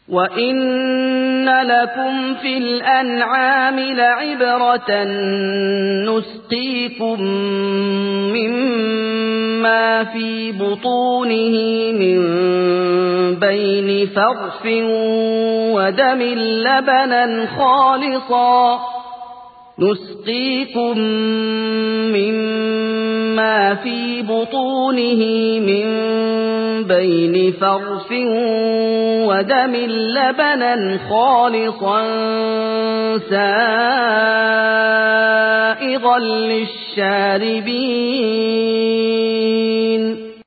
وَإِنَّ لَكُمْ فِي الْأَنْعَامِ لَعِبْرَةً نُسْقِيكُم مِّمَّا فِي بُطُونِهِ مِن بَيْنِ فَرْثٍ وَدَمٍ لَّبَنًا خَالِصًا سَائِغًا لِّلشَّارِبِينَ